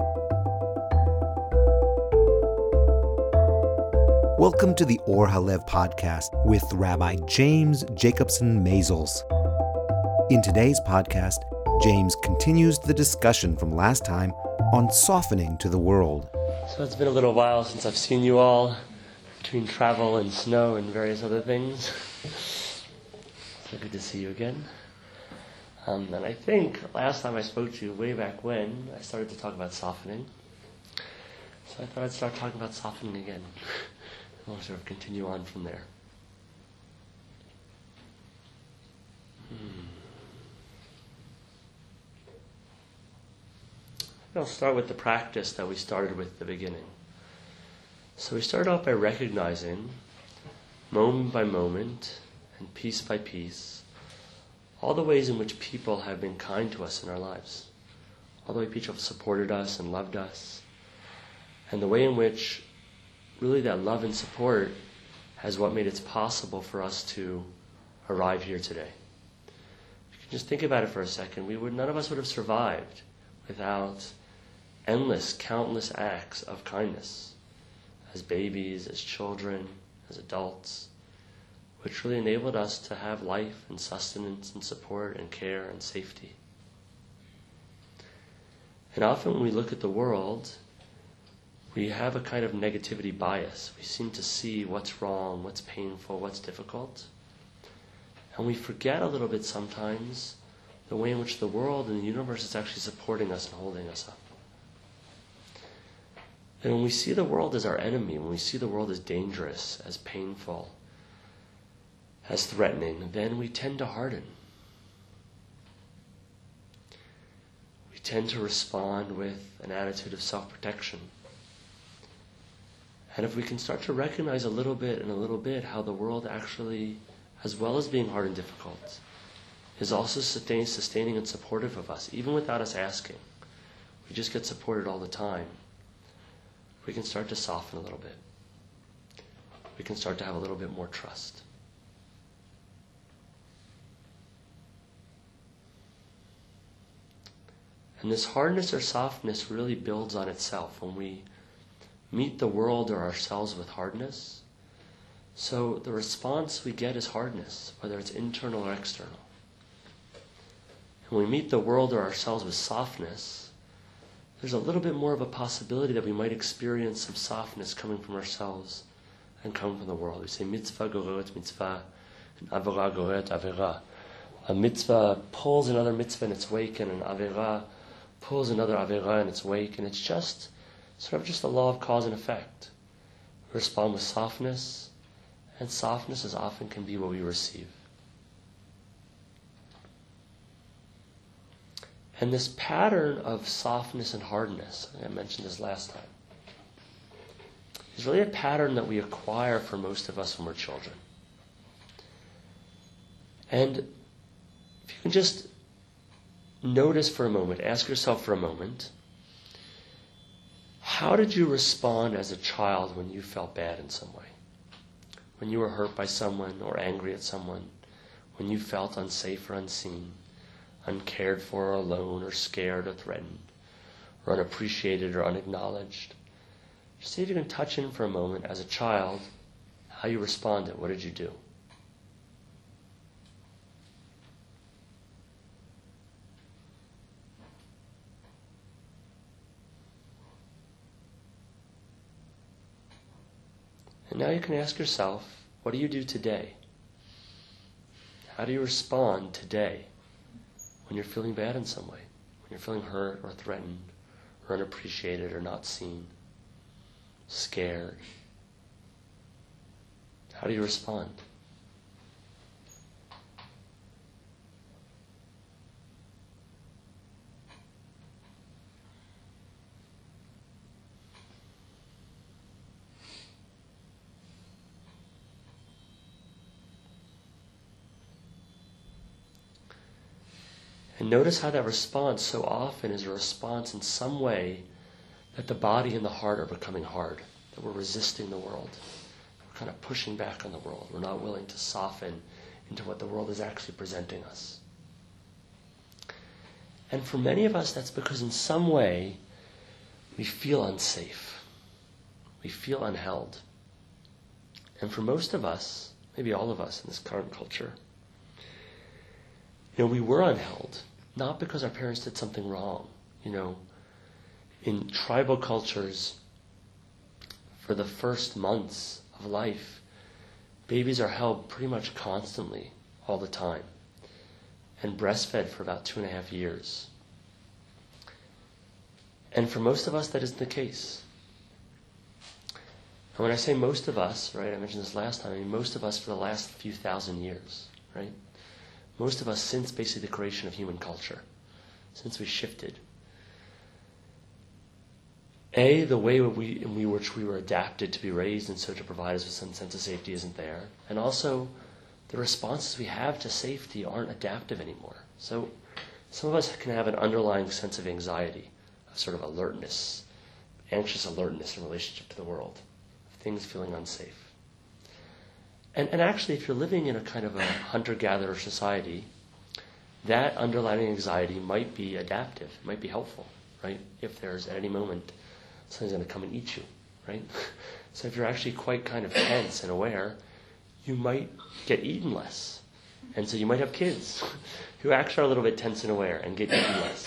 Welcome to the Or Halev podcast with Rabbi James Jacobson Maisels. In today's podcast, James continues the discussion from last time on softening to the world. So it's been a little while since I've seen you all, between travel and snow and various other things. So good to see you again. And I think last time I spoke to you, way back when, I started to talk about softening. So I thought I'd start talking about softening again. We'll sort of continue on from there. I'll start with the practice that we started with at the beginning. So we started off by recognizing, moment by moment and piece by piece, all the ways in which people have been kind to us in our lives. All the way people have supported us and loved us. And the way in which really that love and support has what made it possible for us to arrive here today. If you can just think about it for a second, none of us would have survived without endless, countless acts of kindness as babies, as children, as adults, which really enabled us to have life and sustenance and support and care and safety. And often when we look at the world, we have a kind of negativity bias. We seem to see what's wrong, what's painful, what's difficult. And we forget a little bit sometimes the way in which the world and the universe is actually supporting us and holding us up. And when we see the world as our enemy, when we see the world as dangerous, as painful, as threatening, then we tend to harden. We tend to respond with an attitude of self-protection. And if we can start to recognize a little bit how the world actually, as well as being hard and difficult, is also sustaining and supportive of us, even without us asking. We just get supported all the time. We can start to soften a little bit. We can start to have a little bit more trust. And this hardness or softness really builds on itself when we meet the world or ourselves with hardness. So the response we get is hardness, whether it's internal or external. And when we meet the world or ourselves with softness, there's a little bit more of a possibility that we might experience some softness coming from ourselves and coming from the world. We say mitzvah goreret mitzvah and avera goreret avera. A mitzvah pulls another mitzvah in its wake, and an avera pulls another avera in its wake, and it's just sort of just the law of cause and effect. We respond with softness, and softness as often can be what we receive. And this pattern of softness and hardness, I mentioned this last time, is really a pattern that we acquire for most of us when we're children. And if you can just notice for a moment, ask yourself for a moment, how did you respond as a child when you felt bad in some way? When you were hurt by someone or angry at someone? When you felt unsafe or unseen, uncared for or alone or scared or threatened, or unappreciated or unacknowledged? Just see if you can touch in for a moment as a child how you responded. What did you do? And now you can ask yourself, what do you do today? How do you respond today when you're feeling bad in some way? When you're feeling hurt or threatened or unappreciated or not seen, scared? How do you respond? And notice how that response so often is a response in some way that the body and the heart are becoming hard, that we're resisting the world. We're kind of pushing back on the world. We're not willing to soften into what the world is actually presenting us. And for many of us, that's because in some way we feel unsafe. We feel unheld. And for most of us, maybe all of us in this current culture, we were unheld, not because our parents did something wrong. In tribal cultures, for the first months of life, babies are held pretty much constantly, all the time, and breastfed for about 2.5 years. And for most of us, that isn't the case. And when I say most of us, right, I mentioned this last time, I mean most of us for the last few thousand years, right? Most of us since basically the creation of human culture, since we shifted. The way in which we were adapted to be raised and so to provide us with some sense of safety isn't there. And also, the responses we have to safety aren't adaptive anymore. So some of us can have an underlying sense of anxiety, of sort of alertness, anxious alertness in relationship to the world, of things feeling unsafe. And actually, if you're living in a kind of a hunter-gatherer society, that underlying anxiety might be adaptive, might be helpful, right? If there's, at any moment, something's going to come and eat you, right? So if you're actually quite kind of tense and aware, you might get eaten less. And so you might have kids who actually are a little bit tense and aware and get eaten less.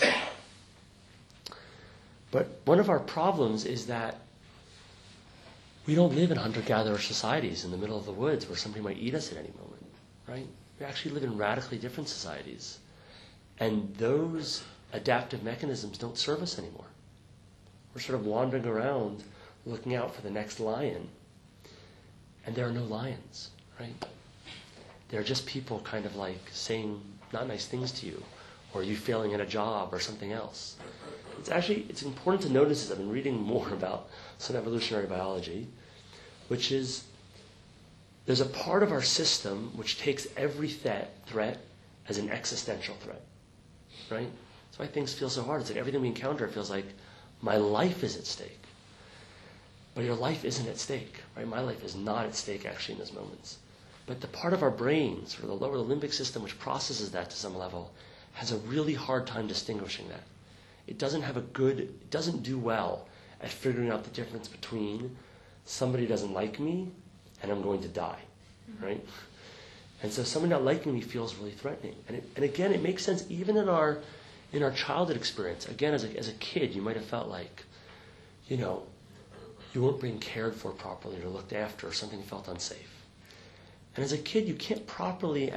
But one of our problems is that we don't live in hunter-gatherer societies in the middle of the woods where somebody might eat us at any moment, right? We actually live in radically different societies. And those adaptive mechanisms don't serve us anymore. We're sort of wandering around looking out for the next lion. And there are no lions, right? They're just people kind of like saying not nice things to you, or you failing at a job or something else. It's important to notice this. I've been reading more about some evolutionary biology, which is there's a part of our system which takes every threat as an existential threat, right? That's why things feel so hard. It's like everything we encounter feels like my life is at stake. But your life isn't at stake, right? My life is not at stake actually in those moments. But the part of our brain, sort of the lower limbic system, which processes that to some level, has a really hard time distinguishing that. It doesn't do well at figuring out the difference between somebody doesn't like me and I'm going to die, right? And so somebody not liking me feels really threatening. And again, it makes sense even in our childhood experience. Again, as a kid, you might have felt like, you weren't being cared for properly or looked after, or something felt unsafe. And as a kid, you can't properly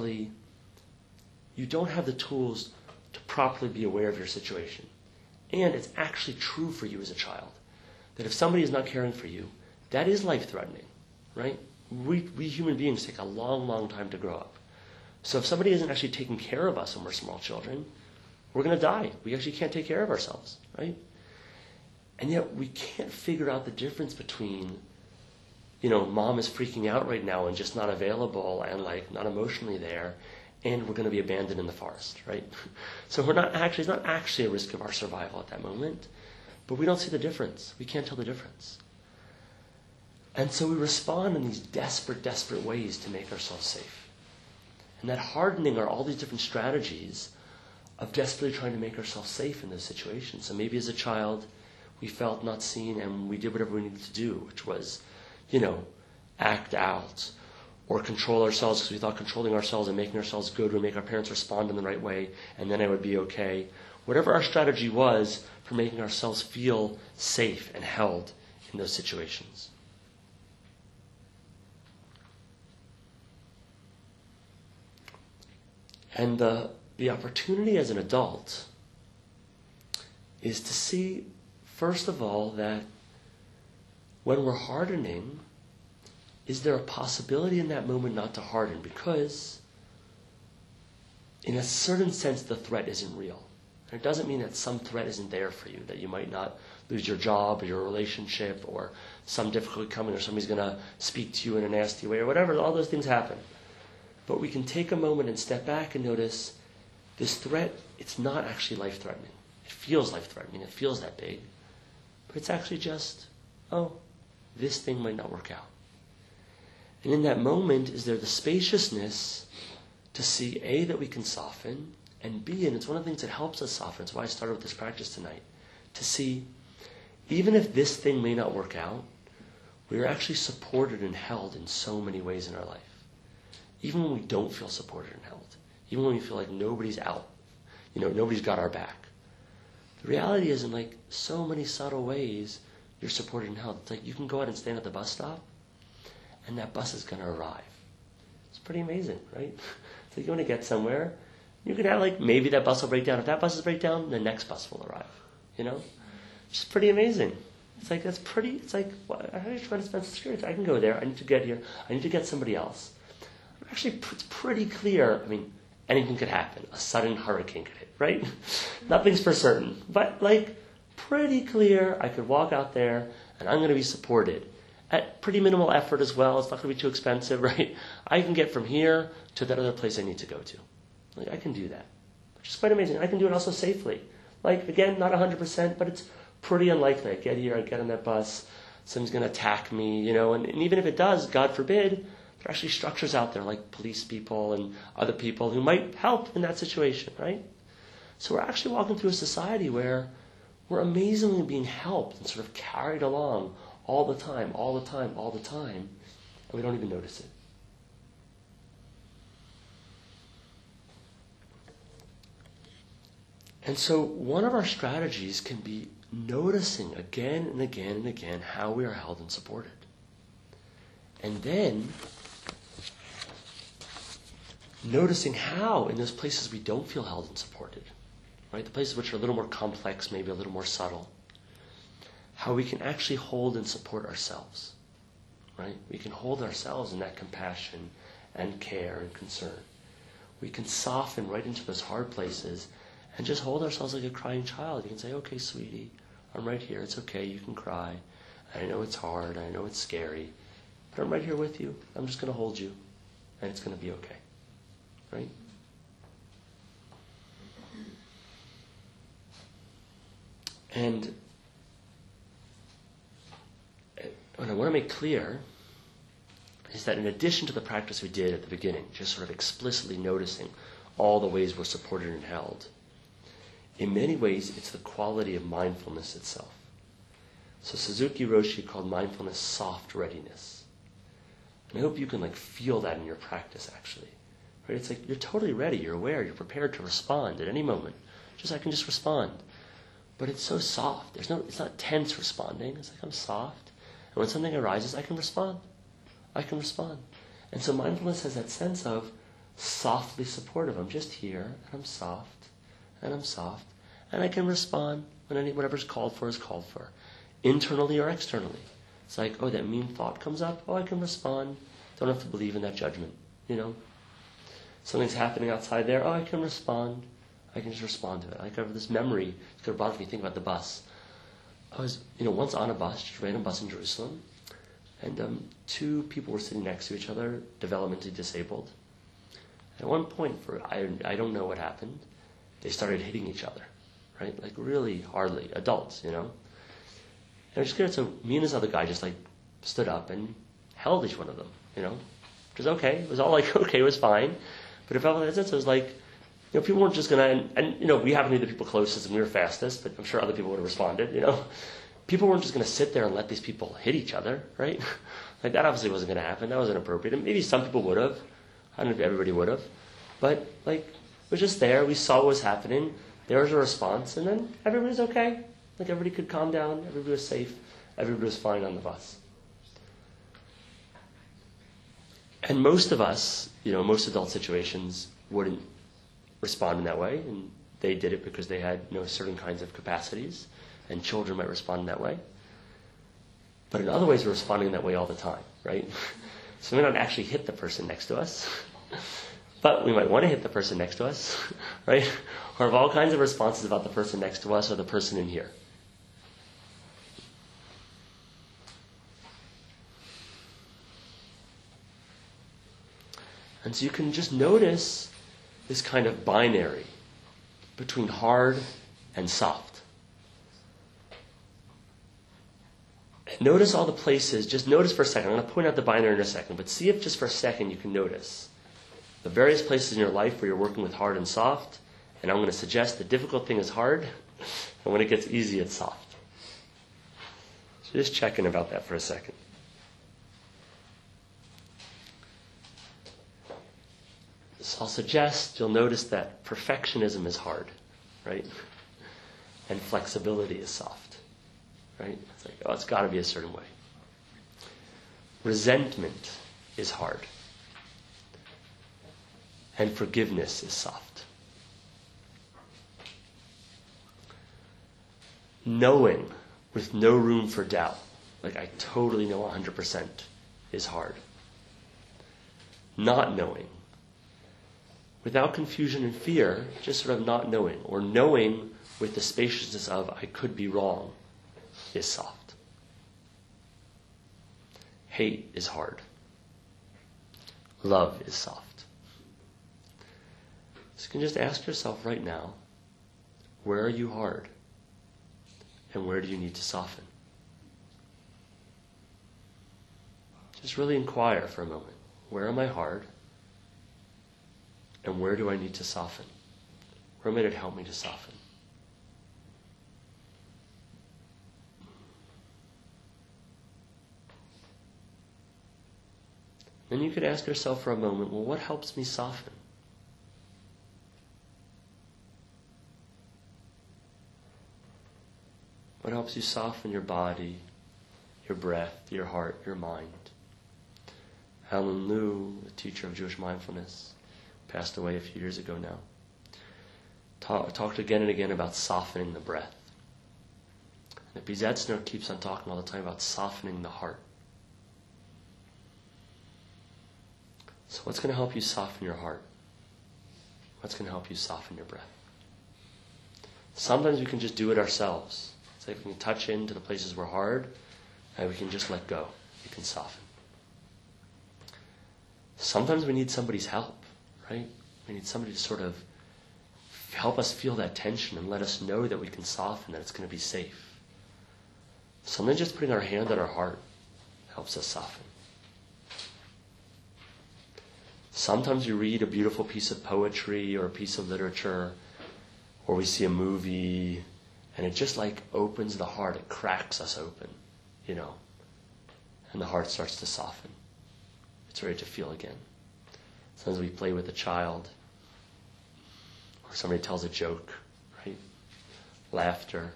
you don't have the tools to properly be aware of your situation. And it's actually true for you as a child that if somebody is not caring for you, that is life-threatening, right? We human beings take a long, long time to grow up. So if somebody isn't actually taking care of us when we're small children, we're going to die. We actually can't take care of ourselves, right? And yet we can't figure out the difference between, mom is freaking out right now and just not available and not emotionally there, and we're going to be abandoned in the forest, right? So it's not actually a risk of our survival at that moment, but we don't see the difference. We can't tell the difference. And so we respond in these desperate, desperate ways to make ourselves safe. And that hardening are all these different strategies of desperately trying to make ourselves safe in those situations. So maybe as a child, we felt not seen and we did whatever we needed to do, which was, act out or control ourselves because we thought controlling ourselves and making ourselves good would make our parents respond in the right way and then I would be okay. Whatever our strategy was for making ourselves feel safe and held in those situations. And the opportunity as an adult is to see, first of all, that when we're hardening, is there a possibility in that moment not to harden? Because in a certain sense, the threat isn't real. And it doesn't mean that some threat isn't there for you, that you might not lose your job or your relationship or some difficulty coming or somebody's going to speak to you in a nasty way or whatever. All those things happen. But we can take a moment and step back and notice this threat, it's not actually life-threatening. It feels life-threatening. It feels that big. But it's actually just, this thing might not work out. And in that moment, is there the spaciousness to see, A, that we can soften, and B, and it's one of the things that helps us soften, it's why I started with this practice tonight, to see, even if this thing may not work out, we are actually supported and held in so many ways in our life. Even when we don't feel supported and held. Even when we feel like nobody's out. Nobody's got our back. The reality is, in like so many subtle ways, you're supported and held. It's like you can go out and stand at the bus stop, and that bus is going to arrive. It's pretty amazing, right? So you want to get somewhere, you can have like, maybe that bus will break down. If that bus breaks down, the next bus will arrive, It's pretty amazing. It's like, how are you trying to spend security? I can go there, I need to get here, I need to get somebody else. Actually, it's pretty clear, anything could happen. A sudden hurricane could hit, right? Nothing's for certain. But pretty clear, I could walk out there, and I'm going to be supported. At pretty minimal effort as well, it's not going to be too expensive, right? I can get from here to that other place I need to go to. I can do that. Which is quite amazing. I can do it also safely. Again, not 100%, but it's pretty unlikely. I get here, I get on that bus, someone's going to attack me, and even if it does, God forbid, there are actually structures out there like police people and other people who might help in that situation, right? So we're actually walking through a society where we're amazingly being helped and sort of carried along all the time, and we don't even notice it. And so one of our strategies can be noticing again and again and again how we are held and supported. And then noticing how in those places we don't feel held and supported, right? The places which are a little more complex, maybe a little more subtle, how we can actually hold and support ourselves, right? We can hold ourselves in that compassion and care and concern. We can soften right into those hard places and just hold ourselves like a crying child. You can say, okay, sweetie, I'm right here. It's okay. You can cry. I know it's hard. I know it's scary. But I'm right here with you. I'm just going to hold you. And it's going to be okay. Right? And what I want to make clear is that in addition to the practice we did at the beginning, just sort of explicitly noticing all the ways we're supported and held, in many ways, it's the quality of mindfulness itself. So Suzuki Roshi called mindfulness soft readiness. And I hope you can feel that in your practice, actually. Right? It's like you're totally ready, you're aware, you're prepared to respond at any moment. I can just respond. But it's so soft. It's not tense responding. It's like I'm soft. And when something arises, I can respond. And so mindfulness has that sense of softly supportive. I'm just here, and I'm soft. And I can respond when whatever's called for is called for, internally or externally. It's like, oh, that mean thought comes up. Oh, I can respond. Don't have to believe in that judgment, Something's happening outside there. Oh, I can respond. I can just respond to it. I have this memory. It's going to bother me. Think about the bus. I was, once on a bus, just a random bus in Jerusalem, and two people were sitting next to each other, developmentally disabled. At one point, I don't know what happened, they started hitting each other, right? Really hardly, adults, And I'm just curious, so me and this other guy just stood up and held each one of them, Which was okay. It was all okay, it was fine. But it felt like it was people weren't just going to, and we happened to be the people closest and we were fastest, but I'm sure other people would have responded, People weren't just going to sit there and let these people hit each other, right? That obviously wasn't going to happen. That wasn't appropriate. And maybe some people would have. I don't know if everybody would have. But, it was just there. We saw what was happening. There was a response. And then everybody was okay. Everybody could calm down. Everybody was safe. Everybody was fine on the bus. And most of us, most adult situations wouldn't respond in that way. And they did it because they had, certain kinds of capacities. And children might respond in that way. But in other ways, we're responding that way all the time, right? So we might not actually hit the person next to us. But we might want to hit the person next to us, right? Or have all kinds of responses about the person next to us or the person in here. And so you can just notice this kind of binary between hard and soft. Notice all the places, just notice for a second. I'm going to point out the binary in a second, but see if just for a second you can notice the various places in your life where you're working with hard and soft. And I'm going to suggest the difficult thing is hard, and when it gets easy, it's soft. So just check in about that for a second. So I'll suggest you'll notice that perfectionism is hard, right? And flexibility is soft, right? It's like, oh, it's got to be a certain way. Resentment is hard. And forgiveness is soft. Knowing with no room for doubt, like I totally know 100%, is hard. Not knowing, without confusion and fear, just sort of not knowing, or knowing with the spaciousness of I could be wrong, is soft. Hate is hard. Love is soft. So you can just ask yourself right now, where are you hard? And where do you need to soften? Just really inquire for a moment. Where am I hard? And where do I need to soften? Where might it help me to soften? Then you could ask yourself for a moment, well, what helps me soften? What helps you soften your body, your breath, your heart, your mind? Alan Liu, a teacher of Jewish mindfulness, passed away a few years ago now, talked again and again about softening the breath. And Pizetzner keeps on talking all the time about softening the heart. So what's going to help you soften your heart? What's going to help you soften your breath? Sometimes we can just do it ourselves. It's like we can touch into the places we're hard, and we can just let go. We can soften. Sometimes we need somebody's help, right? We need somebody to sort of help us feel that tension and let us know that we can soften, that it's going to be safe. Sometimes just putting our hand on our heart helps us soften. Sometimes you read a beautiful piece of poetry or a piece of literature, or we see a movie, and it just like opens the heart. It cracks us open, and the heart starts to soften. It's ready to feel again. Sometimes we play with a child, or somebody tells a joke, right? Laughter.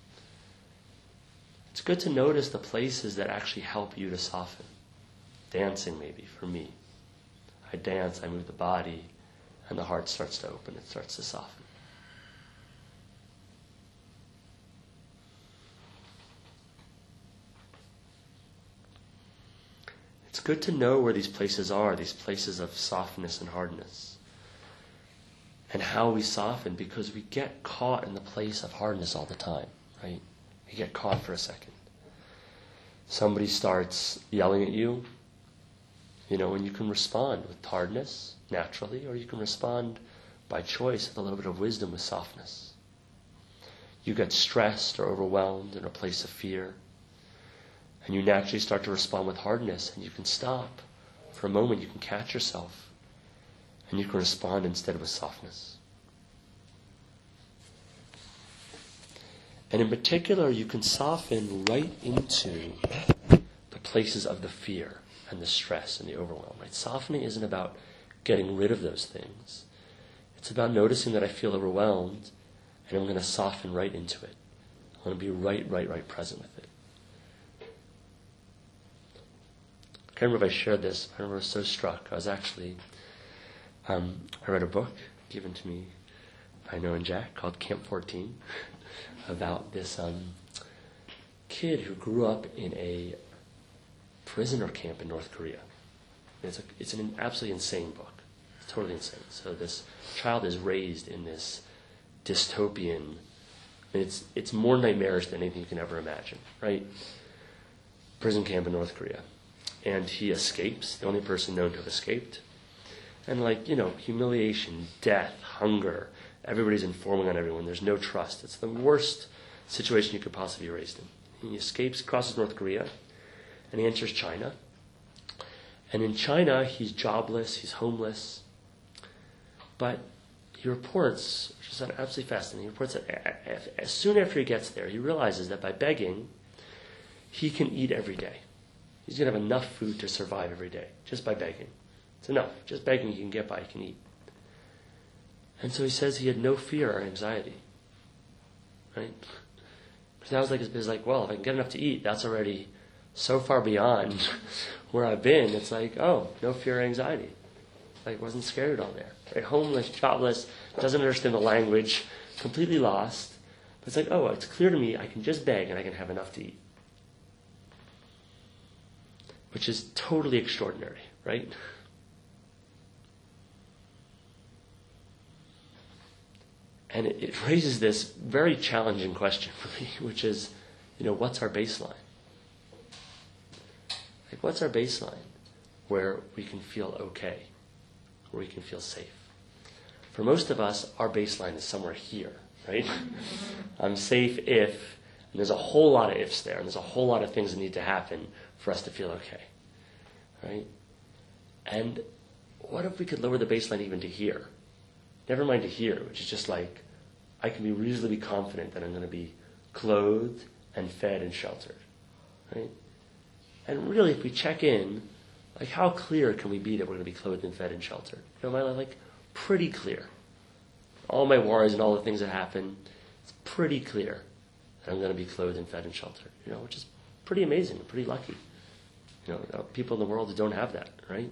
It's good to notice the places that actually help you to soften. Dancing, maybe, for me. I dance, I move the body, and the heart starts to open, it starts to soften. It's good to know where these places are, these places of softness and hardness, and how we soften, because we get caught in the place of hardness all the time, right? We get caught for a second. Somebody starts yelling at you, and you can respond with hardness, naturally, or you can respond by choice with a little bit of wisdom with softness. You get stressed or overwhelmed in a place of fear, and you naturally start to respond with hardness, and you can stop for a moment, you can catch yourself, and you can respond instead with softness. And in particular, you can soften right into the places of the fear and the stress and the overwhelm. Right? Softening isn't about getting rid of those things. It's about noticing that I feel overwhelmed, and I'm going to soften right into it. I want to be right present with it. I can't remember if I shared this. I remember I was so struck. I was actually, I read a book given to me by Noah and Jack called Camp 14 about this kid who grew up in a prisoner camp in North Korea. It's an absolutely insane book. It's totally insane. So this child is raised in this dystopian, it's more nightmarish than anything you can ever imagine, right? Prison camp in North Korea. And he escapes, the only person known to have escaped. And humiliation, death, hunger, everybody's informing on everyone. There's no trust. It's the worst situation you could possibly be raised in. He escapes, crosses North Korea, and he enters China. And in China, he's jobless, he's homeless. But he reports, which is absolutely fascinating, he reports that as soon after he gets there, he realizes that by begging, he can eat every day. He's going to have enough food to survive every day, just by begging. It's enough. Just begging he can get by, he can eat. And so he says he had no fear or anxiety. Right? Because that was like his business, like, well, if I can get enough to eat, that's already so far beyond where I've been. It's like, oh, no fear or anxiety. Like, wasn't scared at all there. Right? Homeless, jobless, doesn't understand the language, completely lost. But it's like, oh, it's clear to me I can just beg and I can have enough to eat. Which is totally extraordinary, right? And it raises this very challenging question for me, which is, what's our baseline? Like, what's our baseline where we can feel okay, where we can feel safe? For most of us, our baseline is somewhere here, right? I'm safe if, and there's a whole lot of ifs there, and there's a whole lot of things that need to happen for us to feel okay, right? And what if we could lower the baseline even to here? Never mind to here, which is just like, I can be reasonably confident that I'm going to be clothed and fed and sheltered, right? And really, if we check in, like, how clear can we be that we're going to be clothed and fed and sheltered? My life, like, pretty clear. All my worries and all the things that happen, it's pretty clear that I'm going to be clothed and fed and sheltered, which is pretty amazing, pretty lucky. People in the world that don't have that, right?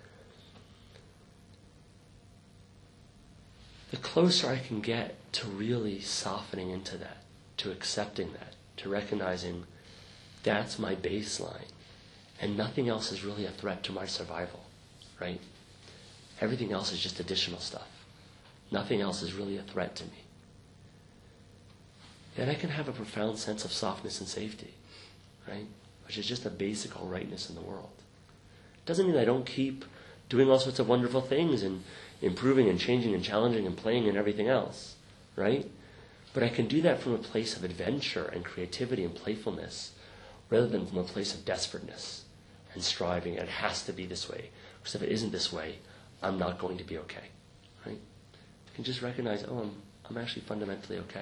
The closer I can get to really softening into that, to accepting that, to recognizing that's my baseline, and nothing else is really a threat to my survival, right? Everything else is just additional stuff. Nothing else is really a threat to me. Then I can have a profound sense of softness and safety, right? Which is just a basic all rightness in the world. It doesn't mean I don't keep doing all sorts of wonderful things and improving and changing and challenging and playing and everything else, right? But I can do that from a place of adventure and creativity and playfulness rather than from a place of desperateness and striving. It has to be this way. Because if it isn't this way, I'm not going to be okay, right? I can just recognize, I'm actually fundamentally okay.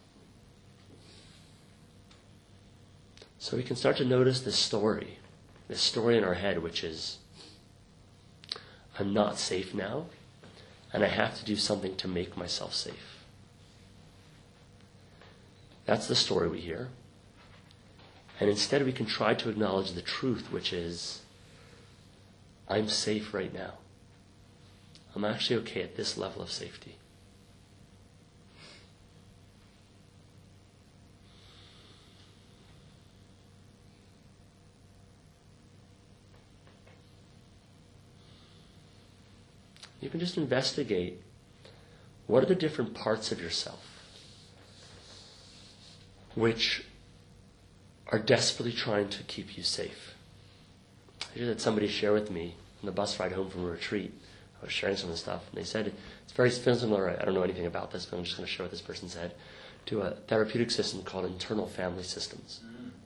So we can start to notice this story in our head, which is, I'm not safe now, and I have to do something to make myself safe. That's the story we hear. And instead we can try to acknowledge the truth, which is, I'm safe right now. I'm actually okay at this level of safety. You can just investigate what are the different parts of yourself which are desperately trying to keep you safe. I just had somebody share with me on the bus ride home from a retreat. I was sharing some of the stuff, and they said it's very similar, I don't know anything about this, but I'm just going to share what this person said, to a therapeutic system called internal family systems.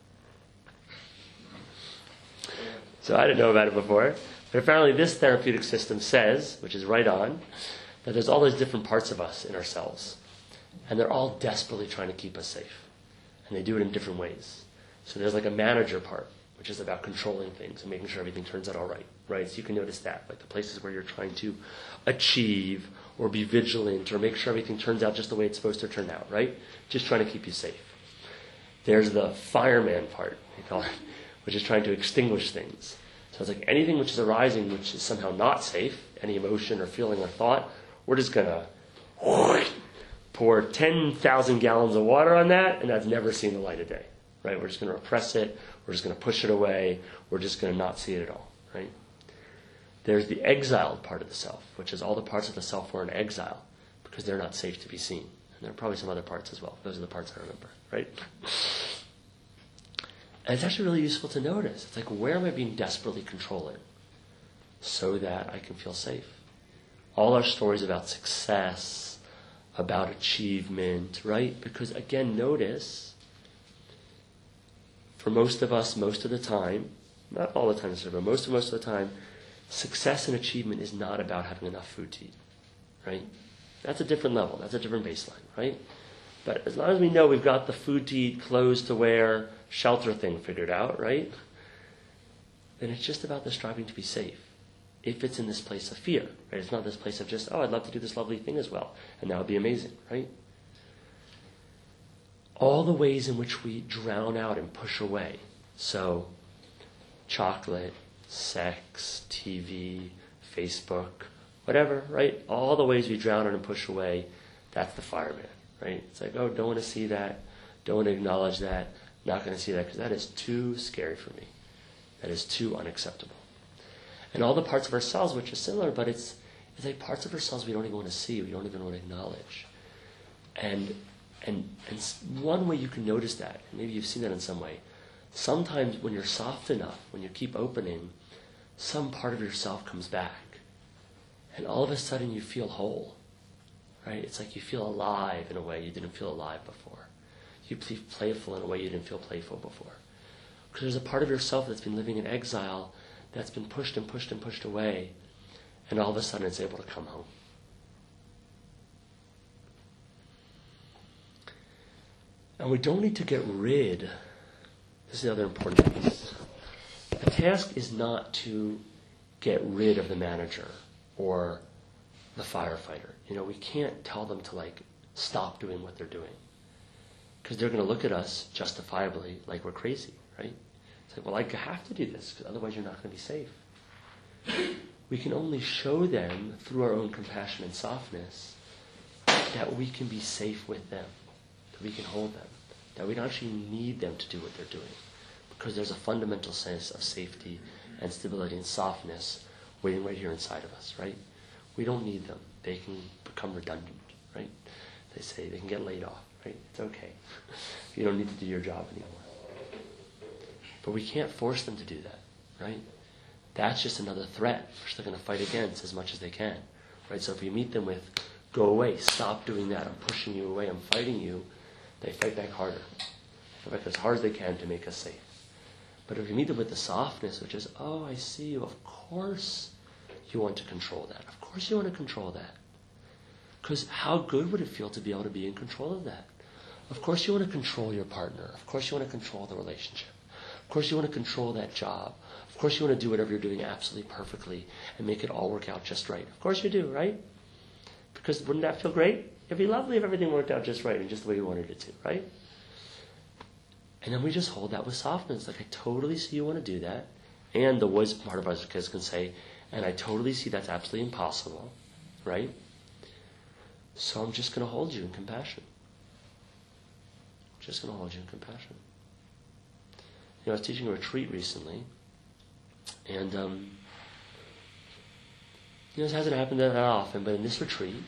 So I didn't know about it before. But apparently this therapeutic system says, which is right on, that there's all those different parts of us in ourselves. And they're all desperately trying to keep us safe. And they do it in different ways. So there's like a manager part, which is about controlling things and making sure everything turns out all right. Right? So you can notice that, like the places where you're trying to achieve or be vigilant or make sure everything turns out just the way it's supposed to turn out, right? Just trying to keep you safe. There's the fireman part, they call it, which is trying to extinguish things. So it's like anything which is arising which is somehow not safe, any emotion or feeling or thought, we're just going to pour 10,000 gallons of water on that, and that's never seen the light of day. Right? We're just going to repress it. We're just going to push it away. We're just going to not see it at all. Right? There's the exiled part of the self, which is all the parts of the self who are in exile because they're not safe to be seen. And there are probably some other parts as well. Those are the parts I remember. Right? And it's actually really useful to notice. It's like, where am I being desperately controlling so that I can feel safe? All our stories about success, about achievement, right? Because again, notice, for most of us, most of the time, not all the time, but most of the time, success and achievement is not about having enough food to eat, right? That's a different level. That's a different baseline, right? But as long as we know we've got the food to eat, clothes to wear, shelter thing figured out, right? Then it's just about the striving to be safe. If it's in this place of fear, right? It's not this place of just, I'd love to do this lovely thing as well. And that would be amazing, right? All the ways in which we drown out and push away. So, chocolate, sex, TV, Facebook, whatever, right? All the ways we drown out and push away, that's the fireman, right? It's like, don't want to see that, don't want to acknowledge that, not going to see that because that is too scary for me. That is too unacceptable. And all the parts of ourselves, which is similar, but it's like parts of ourselves we don't even want to see, we don't even want to acknowledge. And one way you can notice that, maybe you've seen that in some way, sometimes when you're soft enough, when you keep opening, some part of yourself comes back. And all of a sudden you feel whole, right? It's like you feel alive in a way you didn't feel alive before. You feel playful in a way you didn't feel playful before. Because there's a part of yourself that's been living in exile that's been pushed and pushed and pushed away, and all of a sudden it's able to come home. And we don't need to get rid. This is the other important piece. The task is not to get rid of the manager or the firefighter. We can't tell them to stop doing what they're doing. Because they're going to look at us justifiably like we're crazy, right? It's like, I have to do this, because otherwise you're not going to be safe. We can only show them through our own compassion and softness that we can be safe with them, that we can hold them, that we don't actually need them to do what they're doing, because there's a fundamental sense of safety and stability and softness waiting right here inside of us, right? We don't need them. They can become redundant, right? They say they can get laid off, right? It's okay. You don't need to do your job anymore. But we can't force them to do that, right? That's just another threat which they're going to fight against as much as they can, right? So if you meet them with, go away, stop doing that, I'm pushing you away, I'm fighting you, they fight back harder. They fight back as hard as they can to make us safe. But if you meet them with the softness, which is, I see you, of course you want to control that. Of course you want to control that. Because how good would it feel to be able to be in control of that? Of course you want to control your partner. Of course you want to control the relationship. Of course you want to control that job. Of course you want to do whatever you're doing absolutely perfectly and make it all work out just right. Of course you do, right? Because wouldn't that feel great? It'd be lovely if everything worked out just right and just the way you wanted it to, right? And then we just hold that with softness. I totally see you want to do that. And the voice part of us can say, and I totally see that's absolutely impossible, right? So I'm just going to hold you in compassion. Just going to hold you in compassion. I was teaching a retreat recently, and this hasn't happened that often, but in this retreat,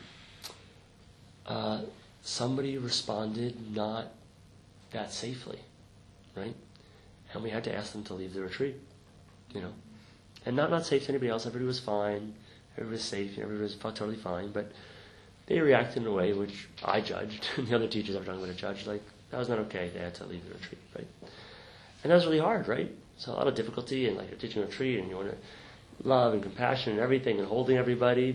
somebody responded not that safely, right? And we had to ask them to leave the retreat, And not safe to anybody else. Everybody was fine. Everybody was safe. Everybody was totally fine. But they reacted in a way which I judged, and the other teachers I was talking about judged, that was not okay. They had to leave the retreat, right? And that was really hard, right? So a lot of difficulty, and you're teaching a retreat, and you want to love and compassion and everything, and holding everybody,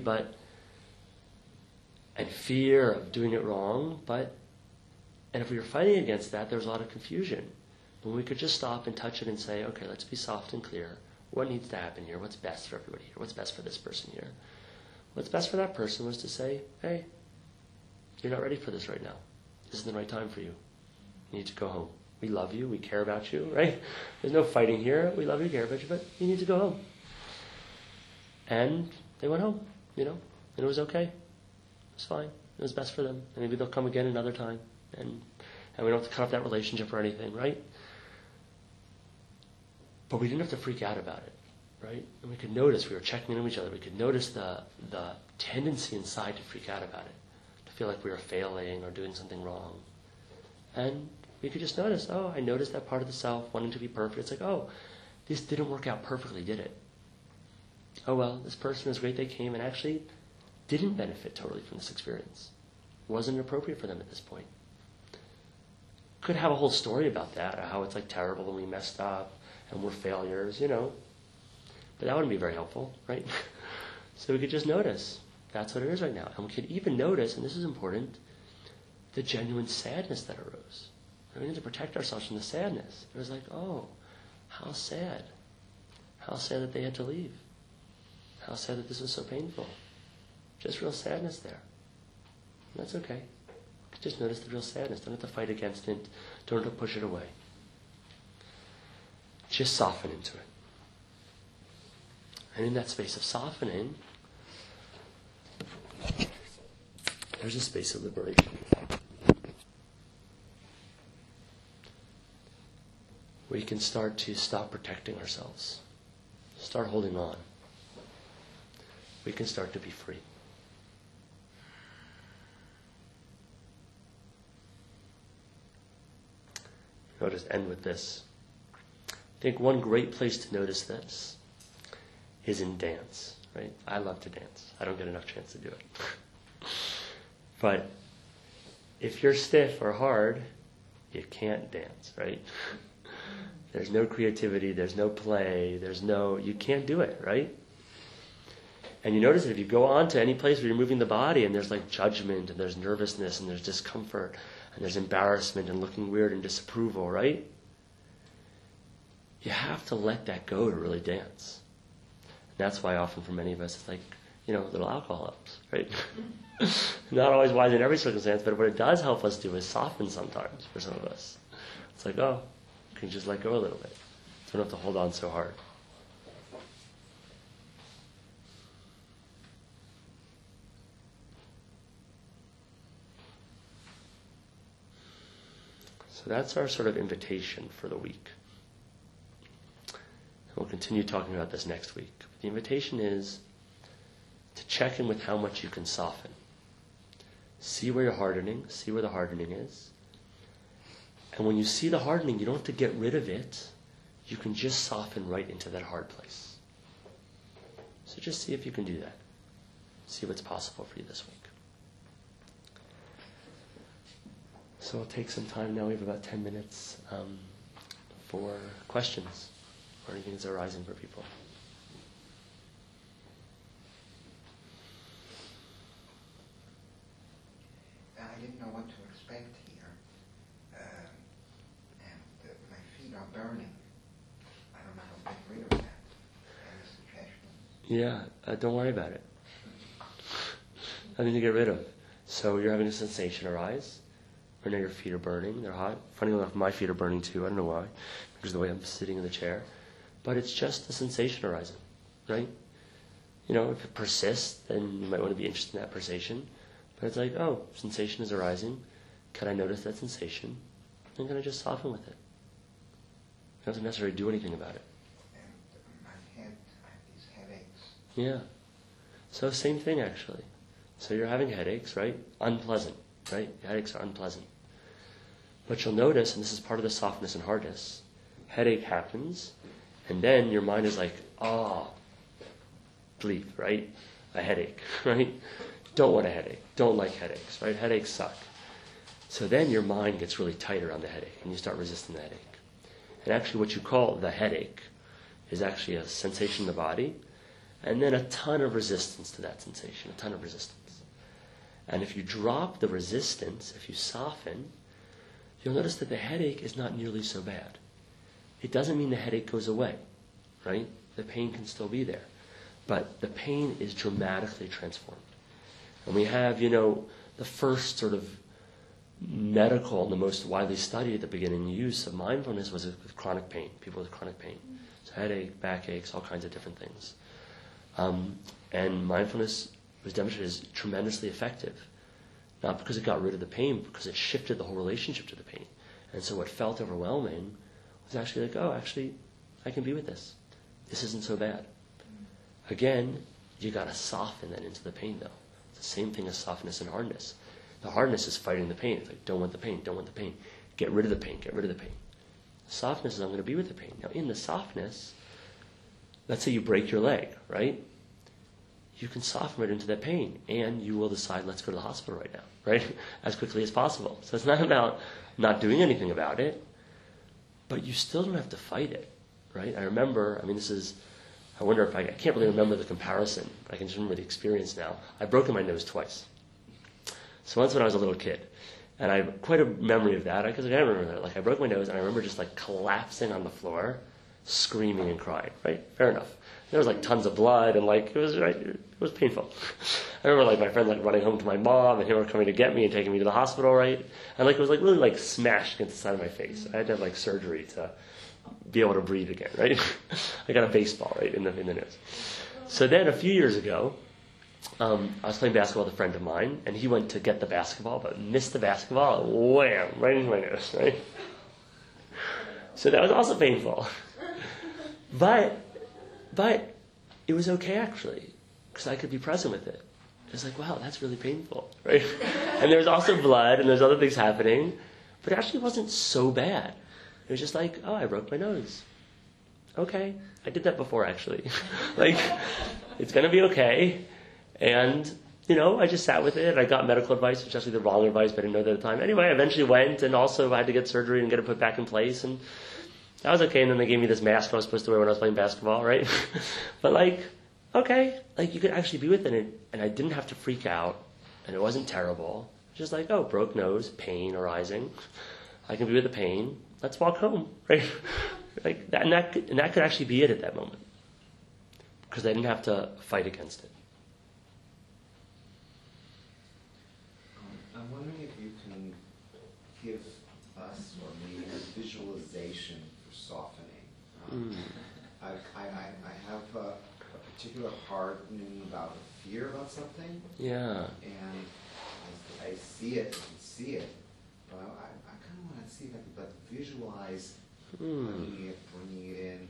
and fear of doing it wrong, and if we were fighting against that, there was a lot of confusion. When we could just stop and touch it and say, okay, let's be soft and clear. What needs to happen here? What's best for everybody here? What's best for this person here? What's best for that person was to say, hey, you're not ready for this right now. This isn't the right time for you. You need to go home. We love you. We care about you, right? There's no fighting here. We love you, care about you, but you need to go home. And they went home, and it was okay. It was fine. It was best for them. And maybe they'll come again another time. And we don't have to cut off that relationship or anything, right? But we didn't have to freak out about it, right? And we could notice, we were checking in with each other, we could notice the tendency inside to freak out about it, to feel like we were failing or doing something wrong. And we could just notice, I noticed that part of the self wanting to be perfect. It's like, this didn't work out perfectly, did it? Oh well, this person is great, they came and actually didn't benefit totally from this experience. It wasn't appropriate for them at this point. Could have a whole story about that, how it's terrible and we messed up and we're failures, But that wouldn't be very helpful, right? So we could just notice that's what it is right now. And we could even notice, and this is important, the genuine sadness that arose. We need to protect ourselves from the sadness. It was like, oh, how sad. How sad that they had to leave. How sad that this was so painful. Just real sadness there. And that's okay. Just notice the real sadness. Don't have to fight against it. Don't have to push it away. Just soften into it. And in that space of softening, there's a space of liberation. We can start to stop protecting ourselves. Start holding on. We can start to be free. I'll just end with this. I think one great place to notice this is in dance, right? I love to dance. I don't get enough chance to do it. But if you're stiff or hard, you can't dance, right? There's no creativity, there's no play, you can't do it, right? And you notice that if you go on to any place where you're moving the body and there's like judgment and there's nervousness and there's discomfort and there's embarrassment and looking weird and disapproval, right? You have to let that go to really dance. And that's why often for many of us it's like, little alcohol helps, right? Not always wise in every circumstance, but what it does help us do is soften sometimes for some of us. It's like, oh, you can just let go a little bit. Don't have to hold on so hard. So that's our sort of invitation for the week. And we'll continue talking about this next week. The invitation is to check in with how much you can soften. See where you're hardening, see where the hardening is. And when you see the hardening, you don't have to get rid of it. You can just soften right into that hard place. So just see if you can do that. See what's possible for you this week. So we'll take some time now. We have about 10 minutes for questions or anything that's arising for people. I didn't know what to expect here, and my feet are burning. I don't know how to get rid of that. Any suggestions? Yeah, don't worry about it. Nothing to get rid of. So you're having a sensation arise. Right now your feet are burning. They're hot. Funny enough, my feet are burning too. I don't know why. Because of the way I'm sitting in the chair. But it's just the sensation arising, right? If it persists, then you might want to be interested in that sensation. But it's like, oh, sensation is arising. Can I notice that sensation? And can I just soften with it? I don't necessarily do anything about it. And my head, I have these headaches. Yeah. So same thing, actually. So you're having headaches, right? Unpleasant, right? Headaches are unpleasant. But you'll notice, and this is part of the softness and hardness, headache happens, and then your mind is like, bleep, right? A headache, right? Don't want a headache. Don't like headaches, right? Headaches suck. So then your mind gets really tight around the headache, and you start resisting the headache. And actually what you call the headache is actually a sensation in the body, and then a ton of resistance to that sensation, a ton of resistance. And if you drop the resistance, if you soften, you'll notice that the headache is not nearly so bad. It doesn't mean the headache goes away, right? The pain can still be there. But the pain is dramatically transformed. And we have, the first sort of medical and the most widely studied at the beginning use of mindfulness was with chronic pain, people with chronic pain. So headache, backaches, all kinds of different things. And mindfulness was demonstrated as tremendously effective. Not because it got rid of the pain, but because it shifted the whole relationship to the pain. And so what felt overwhelming was actually like, I can be with this. This isn't so bad. Again, you got to soften that into the pain, though. It's the same thing as softness and hardness. The hardness is fighting the pain. It's like, don't want the pain, don't want the pain. Get rid of the pain, get rid of the pain. The softness is, I'm going to be with the pain. Now, in the softness, let's say you break your leg, right? You can soften right into that pain, and you will decide, let's go to the hospital right now, right? As quickly as possible. So it's not about not doing anything about it, but you still don't have to fight it, right? I remember, I wonder if I can't really remember the comparison. I can just remember the experience now. I've broken my nose twice. So once when I was a little kid, And I have quite a memory of that, because I remember that. Like, I broke my nose, and I remember just, like, collapsing on the floor, screaming and crying, right? Fair enough. There was, like, tons of blood, and, like, it was painful. I remember, like, my friend, like, running home to my mom, and him were coming to get me and taking me to the hospital, right? And, like, it was, like, really, like, smashed against the side of my face. I had to have, like, surgery to be able to breathe again, right? I got a baseball, right, in the nose. So then, a few years ago, I was playing basketball with a friend of mine, and he went to get the basketball, but missed the basketball, wham, right into my nose, right? So that was also painful. But it was okay, actually, because I could be present with it. It was like, wow, that's really painful, right? And there was also blood, and there's other things happening, but it actually wasn't so bad. It was just like, oh, I broke my nose. Okay, I did that before, actually. Like, it's going to be okay. And, I just sat with it. I got medical advice, which is actually the wrong advice, but I didn't know that at the time. Anyway, I eventually went, and also I had to get surgery and get it put back in place, and that was okay. And then they gave me this mask I was supposed to wear when I was playing basketball, right? But, like, okay. Like, you could actually be within it, and I didn't have to freak out, and it wasn't terrible. Just like, oh, broke nose, pain arising. I can be with the pain. Let's walk home, right? Like that, and that could actually be it at that moment, because I didn't have to fight against it. I'm wondering if you can give us or me a visualization for softening. I have a particular hardening about a fear about something. Yeah. And I see it, I can see it, but I kind of want to see if I can visualize bringing it in.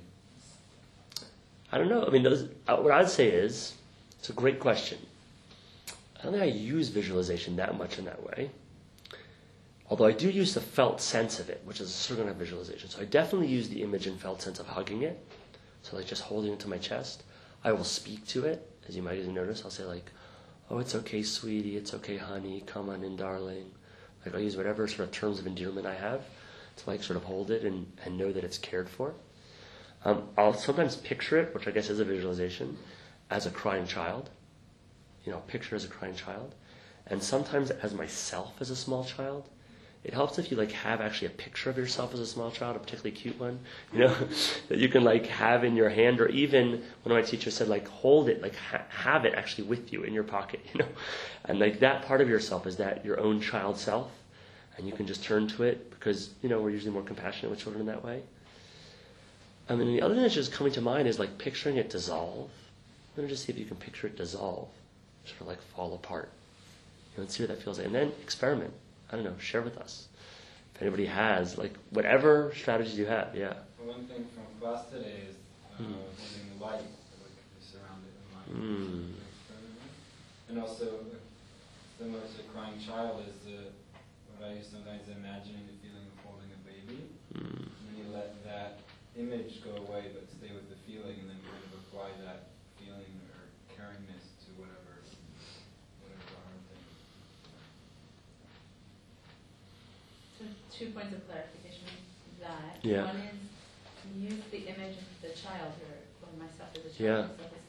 I don't know. I mean, what I'd say is, it's a great question. I don't think I use visualization that much in that way. Although I do use the felt sense of it, which is a certain kind of visualization. So I definitely use the image and felt sense of hugging it. So like just holding it to my chest. I will speak to it, as you might even notice. I'll say like, oh, it's okay, sweetie. It's okay, honey. Come on in, darling. Like I'll use whatever sort of terms of endearment I have to like sort of hold it and know that it's cared for. I'll sometimes picture it, which I guess is a visualization, as a crying child. Picture as a crying child. And sometimes as myself as a small child. It helps if you like have actually a picture of yourself as a small child, a particularly cute one, that you can like have in your hand, or even one of my teachers said like hold it, like have it actually with you in your pocket, And like that part of yourself is that your own child self, and you can just turn to it because, we're usually more compassionate with children in that way. And the other thing that's just coming to mind is like picturing it dissolve. I'm going to just see if you can picture it dissolve, sort of like fall apart. And see what that feels like. And then experiment. I don't know, share with us. If anybody has, like, whatever strategies you have, yeah. One thing from class today is holding the light, like surrounded in light. And also, similar to a crying child, is what I use sometimes imagining the feeling of holding a baby. And then you let that image go away, but stay with the feeling, and then kind of apply that feeling or caringness to whatever hard thing. So 2 points of clarification. That Yeah. one is use the image of the child or myself as a child. Yeah.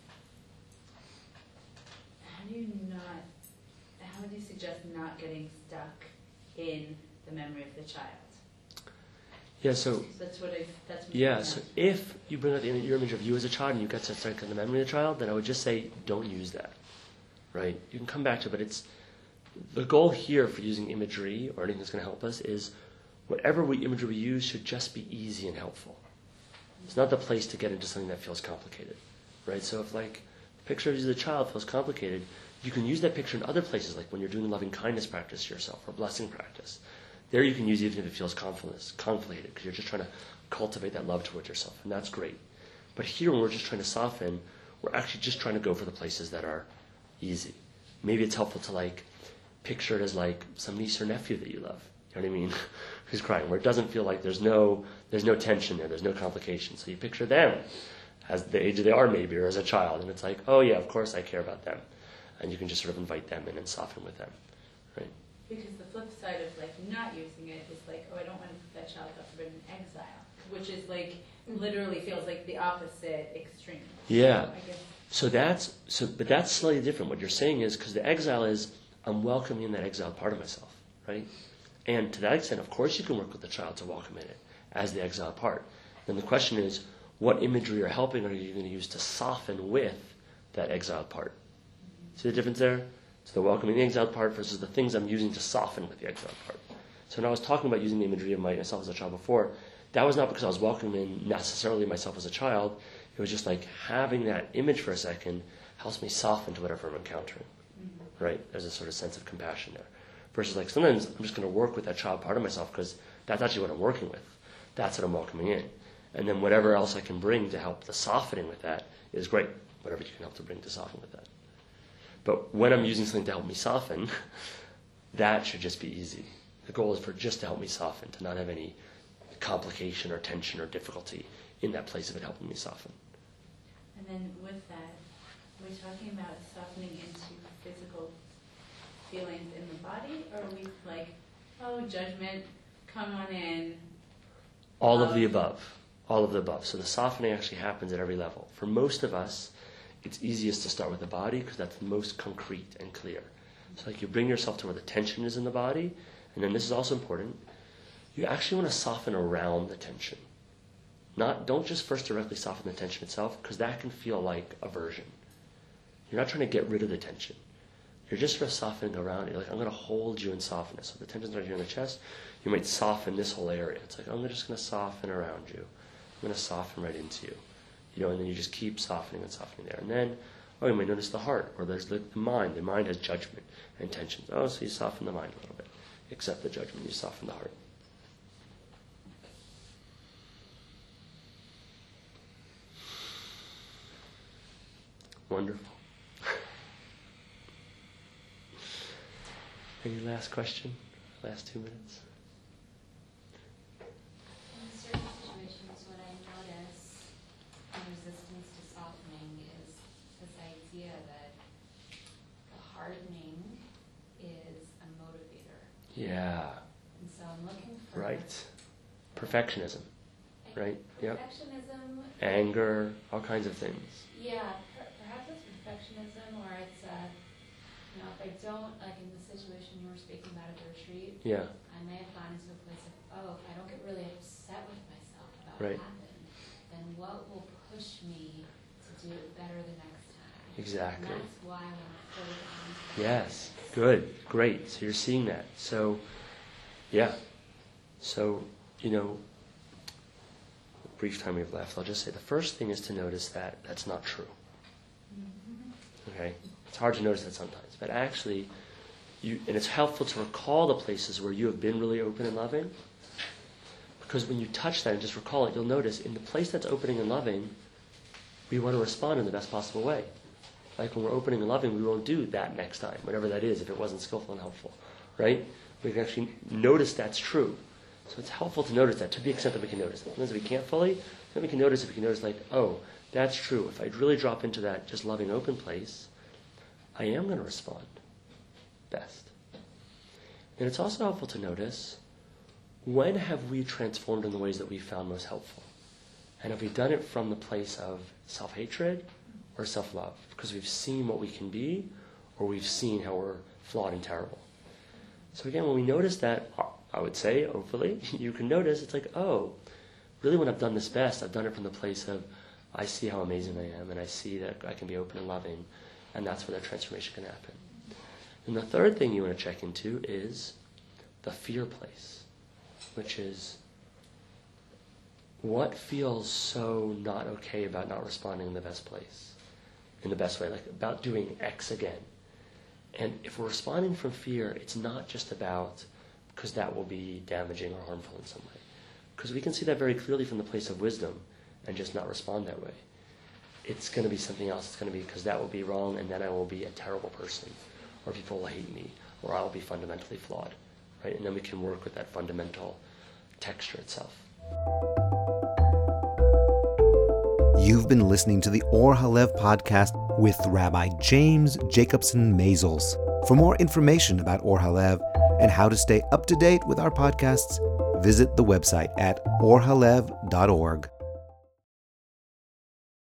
How would you suggest not getting stuck in the memory of the child? Yeah, so That's so if you bring out your image of you as a child and you get stuck in the memory of the child, then I would just say don't use that, right? You can come back to it, but it's the goal here for using imagery or anything that's going to help us is whatever imagery we use should just be easy and helpful. It's not the place to get into something that feels complicated, right? So if like a picture of you as a child feels complicated, you can use that picture in other places, like when you're doing loving kindness practice to yourself or blessing practice. There you can use it even if it feels conflated, because you're just trying to cultivate that love towards yourself, and that's great. But here, when we're just trying to soften, we're actually just trying to go for the places that are easy. Maybe it's helpful to like picture it as like some niece or nephew that you love. You know what I mean? Who's crying, where it doesn't feel like there's no tension there, there's no complication. So you picture them as the age they are maybe, or as a child, and it's like, oh yeah, of course I care about them. And you can just sort of invite them in and soften with them, right? Because the flip side of like not using it is like, oh, I don't want to put that child up for an exile, which is like literally feels like the opposite extreme. Yeah. So I guess. But that's slightly different. What you're saying is because the exile is I'm welcoming that exiled part of myself, right? And to that extent, of course, you can work with the child to welcome in it as the exiled part. Then the question is, what imagery or helping are you going to use to soften with that exiled part? See the difference there? So the welcoming the exiled part versus the things I'm using to soften with the exiled part. So when I was talking about using the imagery of myself as a child before, that was not because I was welcoming necessarily myself as a child. It was just like having that image for a second helps me soften to whatever I'm encountering. Right? There's a sort of sense of compassion there. Versus like sometimes I'm just going to work with that child part of myself because that's actually what I'm working with. That's what I'm welcoming in. And then whatever else I can bring to help the softening with that is great. Whatever you can help to bring to soften with that. But when I'm using something to help me soften, that should just be easy. The goal is for just to help me soften, to not have any complication or tension or difficulty in that place of it helping me soften. And then with that, we're talking about softening into physical feelings in the body, or are we like, oh, judgment, come on in? All of the above. All of the above. So the softening actually happens at every level. For most of us, it's easiest to start with the body because that's the most concrete and clear. So like you bring yourself to where the tension is in the body, and then this is also important, you actually want to soften around the tension. Don't just first directly soften the tension itself, because that can feel like aversion. You're not trying to get rid of the tension. You're just sort of softening around it. You're like, I'm going to hold you and soften it. So the tension's right here in the chest. You might soften this whole area. It's like, I'm just going to soften around you. I'm going to soften right into you. And then you just keep softening and softening there. And then, you might notice the heart, or there's the mind. The mind has judgment and tensions. So you soften the mind a little bit. Accept the judgment, you soften the heart. Wonderful. Any last question? Last 2 minutes? In certain situations, what I notice in resistance to softening is this idea that the hardening is a motivator. Yeah. And so I'm looking for... Right. Perfectionism. Right? Yep. Perfectionism. Anger, all kinds of things. Yeah, perhaps it's perfectionism, or it's, if I don't, like in the situation you were speaking about at the retreat, Yeah. I may have gone into a place of, if I don't get really upset with myself about Right. what happened, then what will push me to do it better the next time? Exactly. And that's why I want to hold on to that. Yes. Good. Great. So you're seeing that. So, yeah. So, brief time we've left, I'll just say the first thing is to notice that that's not true. Okay? It's hard to notice that sometimes, but actually, and it's helpful to recall the places where you have been really open and loving, because when you touch that and just recall it, you'll notice in the place that's opening and loving, we want to respond in the best possible way. Like when we're opening and loving, we won't do that next time, whatever that is, if it wasn't skillful and helpful, right? We can actually notice that's true. So it's helpful to notice that to the extent that we can notice it. Sometimes we can't fully, then we can notice if we can notice like, oh, that's true. If I'd really drop into that just loving open place, I am going to respond best. And it's also helpful to notice, when have we transformed in the ways that we found most helpful? And have we done it from the place of self-hatred or self-love? Because we've seen what we can be, or we've seen how we're flawed and terrible. So again, when we notice that, I would say, hopefully, you can notice, it's like, oh, really when I've done this best, I've done it from the place of, I see how amazing I am, and I see that I can be open and loving, and that's where that transformation can happen. And the third thing you want to check into is the fear place, which is, what feels so not okay about not responding in the best place, in the best way, like about doing X again. And if we're responding from fear, it's not just about, because that will be damaging or harmful in some way. Because we can see that very clearly from the place of wisdom and just not respond that way. It's going to be something else. It's going to be because that will be wrong, and then I will be a terrible person, or people will hate me, or I will be fundamentally flawed. Right? And then we can work with that fundamental texture itself. You've been listening to the Or Halev podcast with Rabbi James Jacobson Maisels. For more information about Or Halev and how to stay up to date with our podcasts, visit the website at orhalev.org.